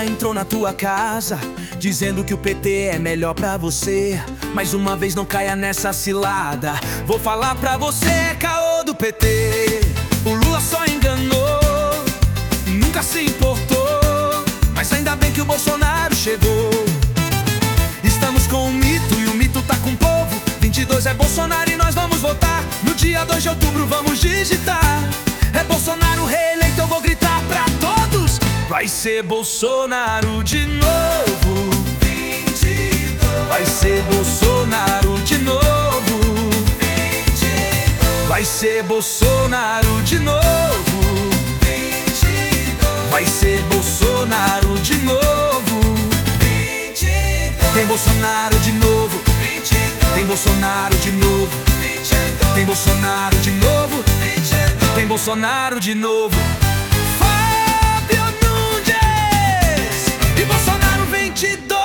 entrou na tua casa dizendo que o PT é melhor pra você. Mais uma vez não caia nessa cilada. Vou falar pra você, é caô do PT. O Lula só enganou, nunca se importou. Mas ainda bem que o Bolsonaro chegou. Estamos com o mito e o mito tá com o povo. 22 é Bolsonaro e nós vamos votar. No dia 2 de outubro vamos digitar. É Bolsonaro reeleito, eu vou gritar pra todos. Vai ser Bolsonaro de novo. 22. Vai ser Bolsonaro de novo. 22. Vai ser Bolsonaro de novo. 22. Vai ser Bolsonaro de novo. 22. Tem Bolsonaro de novo. 22. Tem Bolsonaro de novo. 22. Tem Bolsonaro de novo. 22. Tem Bolsonaro de novo. Bolsonaro 22.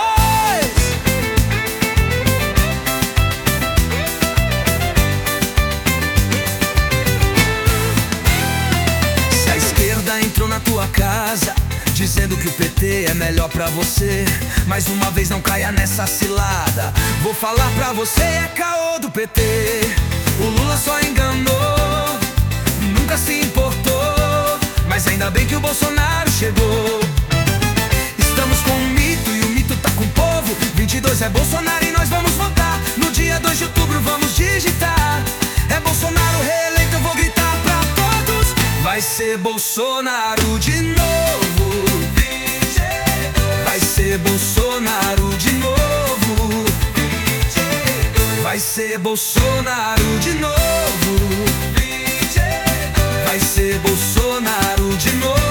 Se a esquerda entrou na tua casa dizendo que o PT é melhor pra você, mais uma vez não caia nessa cilada. Vou falar pra você, é caô do PT. O Lula só enganou, nunca se importou. Mas ainda bem que o Bolsonaro chegou. Estamos com o mito e o mito tá com o povo. 22 é Bolsonaro e nós vamos votar. No dia 2 de outubro vamos digitar. É Bolsonaro reeleito, eu vou gritar pra todos. Vai ser Bolsonaro de novo. 22. Vai ser Bolsonaro de novo. 22. Vai ser Bolsonaro de novo. 22. Vai ser Bolsonaro de novo.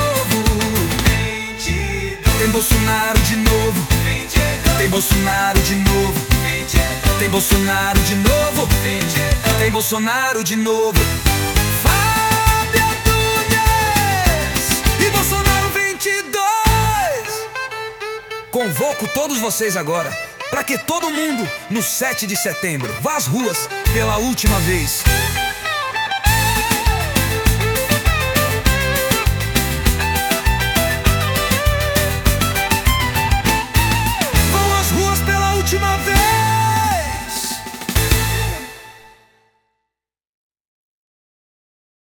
Tem Bolsonaro de novo. Tem Bolsonaro de novo. Tem Bolsonaro de novo. Tem Bolsonaro de novo. Fábio Nunes e Bolsonaro 22. Convoco todos vocês agora para que todo mundo no 7 de setembro vá às ruas pela última vez.